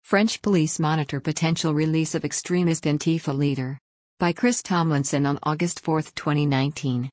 French police monitor potential release of extremist Antifa leader. By Chris Tomlinson on August 4, 2019.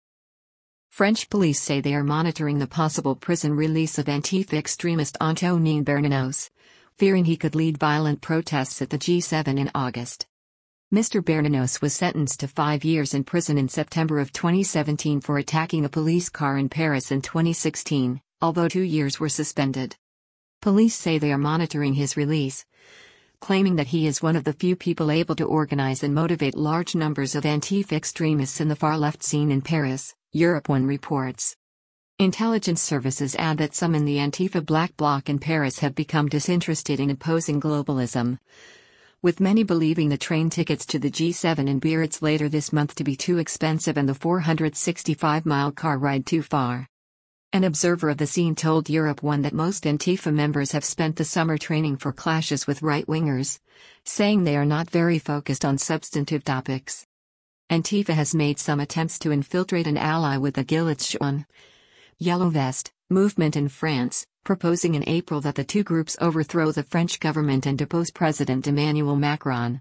French police say they are monitoring the possible prison release of Antifa extremist Antonin Bernanos, fearing he could lead violent protests at the G7 in August. Mr. Bernanos was sentenced to 5 years in prison in September of 2017 for attacking a police car in Paris in 2016, although 2 years were suspended. Police say they are monitoring his release, claiming that he is one of the few people able to organize and motivate large numbers of Antifa extremists in the far-left scene in Paris, Europe 1 reports. Intelligence services add that some in the Antifa Black Bloc in Paris have become disinterested in opposing globalism, with many believing the train tickets to the G7 in Biarritz later this month to be too expensive and the 465-mile car ride too far. An observer of the scene told Europe 1 that most Antifa members have spent the summer training for clashes with right-wingers, saying they are not very focused on substantive topics. Antifa has made some attempts to infiltrate and ally with the Gilets jaunes, Yellow Vest, movement in France, proposing in April that the two groups overthrow the French government and depose President Emmanuel Macron.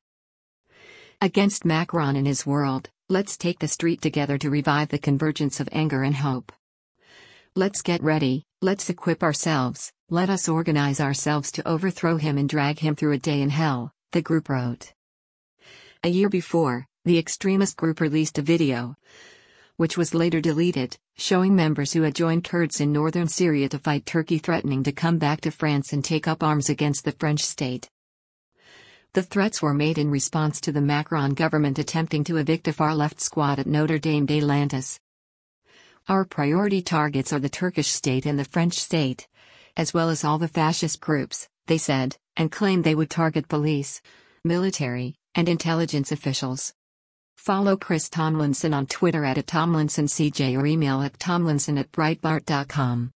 Against Macron and his world, let's take the street together to revive the convergence of anger and hope. Let's get ready, let's equip ourselves, let us organize ourselves to overthrow him and drag him through a day in hell, the group wrote. A year before, the extremist group released a video, which was later deleted, showing members who had joined Kurds in northern Syria to fight Turkey threatening to come back to France and take up arms against the French state. The threats were made in response to the Macron government attempting to evict a far-left squad at Notre Dame des Landes. Our priority targets are the Turkish state and the French state, as well as all the fascist groups, they said, and claimed they would target police, military, and intelligence officials. Follow Chris Tomlinson on Twitter @TomlinsonCJ or email at tomlinson@breitbart.com.